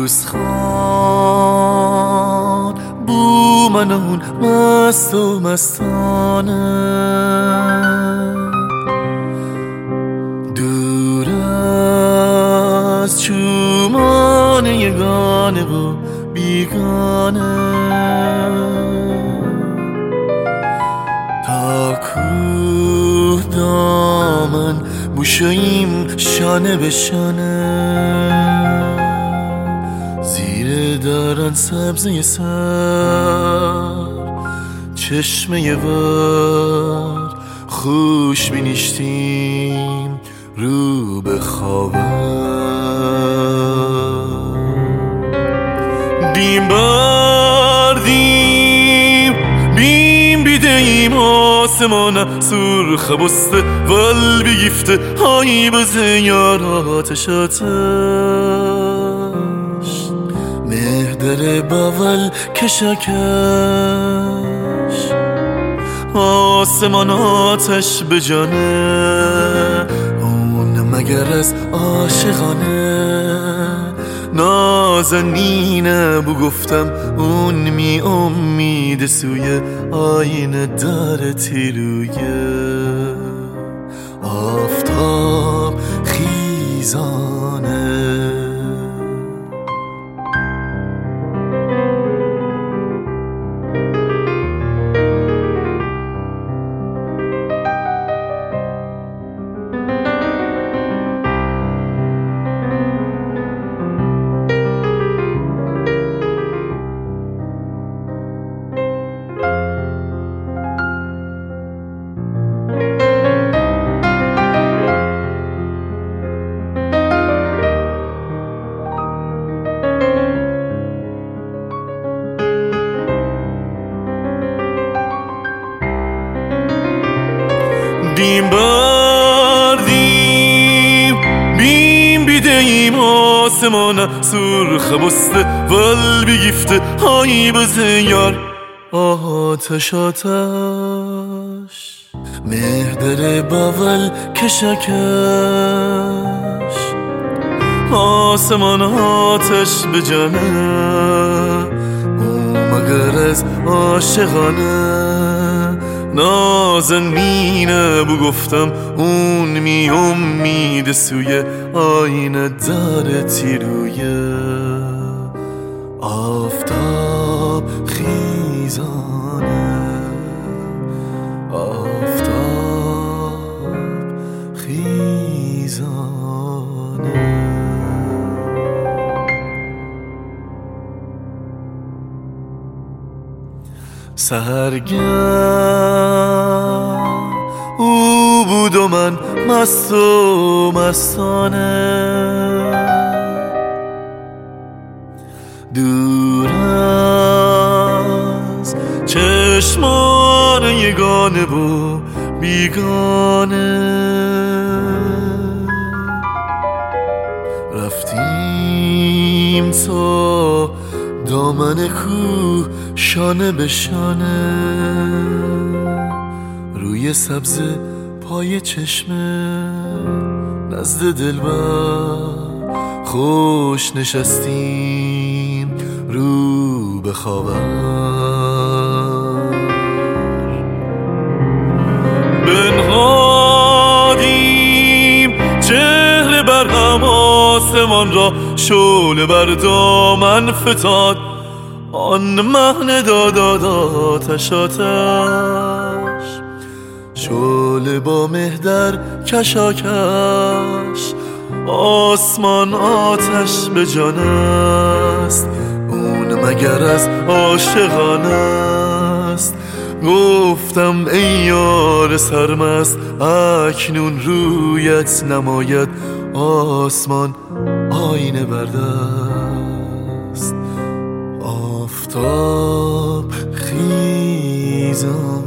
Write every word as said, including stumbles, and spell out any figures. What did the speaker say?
عروس خان بو من اون مست و مستانه، دور از چومان یگانه و بیگانه، تا کوه دامن بوشاییم شانه به شانه، زیر دارن سبزه سر چشمه ور خوش بینیشتیم رو به خواهر. بیم بردیم بیم بیدهیم آسمان سرخ بسته ول بیگفته های بزه یار آتش آتش، مهدر باول کشاکش، آسمان آتش به جانه، اون مگر از عاشقانه، نازنینه بو گفتم اون می امید سوی آینه داره تیرویه آفتاب خیزانه. بیم بردیم بیم بیدهیم آسمان سرخ بسته ول بیگفته های بزه یار آتش آتش، مهدر باول کشاکش، آسمان آتش به جانه، او مگر از عاشقانه، نازنینه بو گفتم اون می امید سوی آینه داره تیرویه آفتاب خیزانه، آفتاب خیزانه. سحرگه او بود و من مست و مستانه، دور از چشمان یگانه و بیگانه، رفتیم تا دامن کوه شانه به شانه، روی سبز پای چشمه نزد دلبر خوش نشستیم رو به خاور، بنهادیم چهره بر هم آسمان را شعله بر دامن فتاد، آن مهن داد آتش آتش، شعله با مهدر کشاکش، آسمان آتش به جان است، اون مگر از عاشقانه است. گفتم ای یار سرمست اکنون رویت نماید آسمان آینه بردست، آفتاب خیزان.